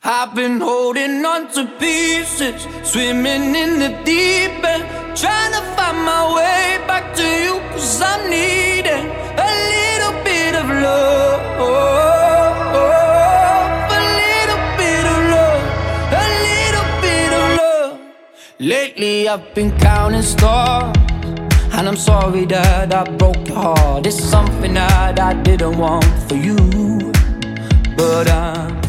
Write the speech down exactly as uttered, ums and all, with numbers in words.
I've been holding on to pieces, swimming in the deep end, trying to find my way back to you, cause I'm needing a little bit of love, a little bit of love, a little bit of love. Lately I've been counting stars, and I'm sorry that I broke your heart. It's something that I didn't want for you, but I'm